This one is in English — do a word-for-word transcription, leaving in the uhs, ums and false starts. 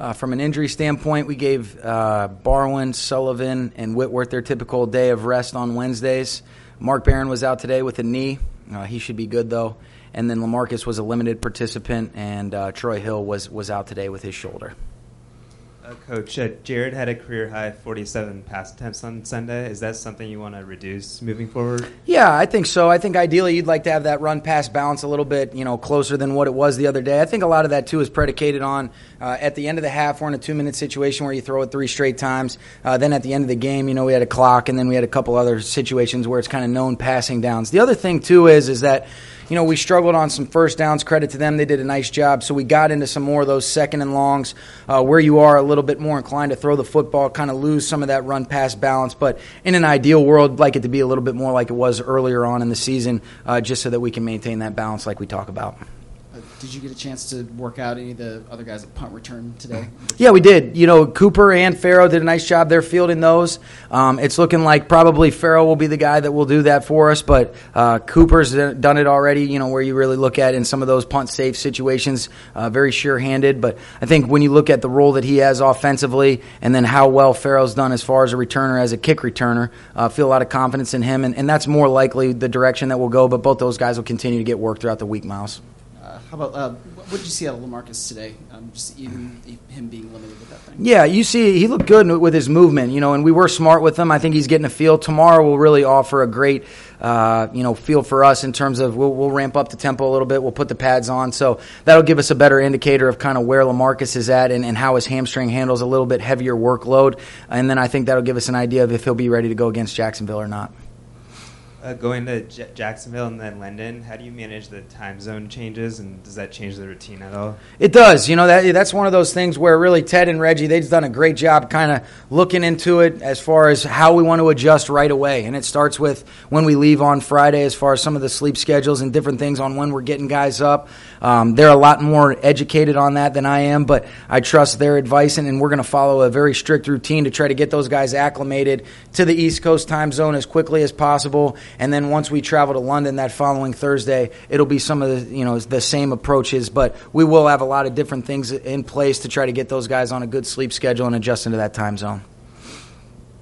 Uh, from an injury standpoint, we gave uh, Barwin, Sullivan, and Whitworth their typical day of rest on Wednesdays. Mark Barron was out today with a knee. Uh, he should be good, though. And then LaMarcus was a limited participant, and uh, Troy Hill was, was out today with his shoulder. Uh, Coach, uh, Jared had a career-high forty-seven pass attempts on Sunday. Is that something you want to reduce moving forward? Yeah, I think so. I think ideally you'd like to have that run-pass balance a little bit, you know, closer than what it was the other day. I think a lot of that, too, is predicated on uh, at the end of the half, we're in a two-minute situation where you throw it three straight times. Uh, then at the end of the game, you know, we had a clock, and then we had a couple other situations where it's kind of known passing downs. The other thing, too, is is that You know, we struggled on some first downs. Credit to them. They did a nice job. So we got into some more of those second and longs uh, where you are a little bit more inclined to throw the football, kind of lose some of that run-pass balance. But in an ideal world, I'd like it to be a little bit more like it was earlier on in the season, uh, just so that we can maintain that balance like we talk about. Uh, did you get a chance to work out any of the other guys at punt return today? Yeah, we did. You know, Cooper and Farrow did a nice job. They're fielding those. Um, it's looking like probably Farrow will be the guy that will do that for us, but uh, Cooper's done it already, you know, where you really look at in some of those punt-safe situations, uh, very sure-handed. But I think when you look at the role that he has offensively and then how well Farrow's done as far as a returner, as a kick returner, uh, feel a lot of confidence in him, and, and that's more likely the direction that we'll go, but both those guys will continue to get work throughout the week, Miles. Uh, how about uh, what did you see out of LaMarcus today? Um, just even him being limited with that thing. Yeah, you see, he looked good with his movement, you know, and we were smart with him. I think he's getting a feel. Tomorrow will really offer a great, uh, you know, feel for us in terms of we'll, we'll ramp up the tempo a little bit. We'll put the pads on, so that'll give us a better indicator of kind of where LaMarcus is at and, and how his hamstring handles a little bit heavier workload, and then I think that'll give us an idea of if he'll be ready to go against Jacksonville or not. Uh, going to J- Jacksonville and then Linden, how do you manage the time zone changes, and does that change the routine at all? It does. You know, that that's one of those things where really Ted and Reggie, they've done a great job kind of looking into it as far as how we want to adjust right away. And it starts with when we leave on Friday as far as some of the sleep schedules and different things on when we're getting guys up. Um, they're a lot more educated on that than I am, but I trust their advice, and, and we're going to follow a very strict routine to try to get those guys acclimated to the East Coast time zone as quickly as possible. And then once we travel to London that following Thursday, it'll be some of the, you know, the same approaches, but we will have a lot of different things in place to try to get those guys on a good sleep schedule and adjust into that time zone.